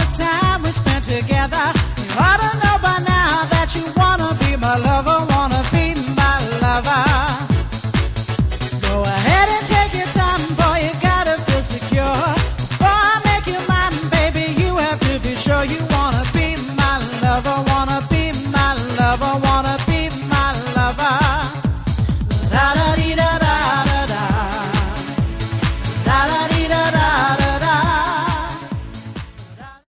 time we spent together. You ought to know by now that you wanna be my lover, wanna be my lover. Go ahead and take your time, boy, you gotta feel secure. Before I make you mine, baby, you have to be sure you wanna be my lover, wanna be my lover.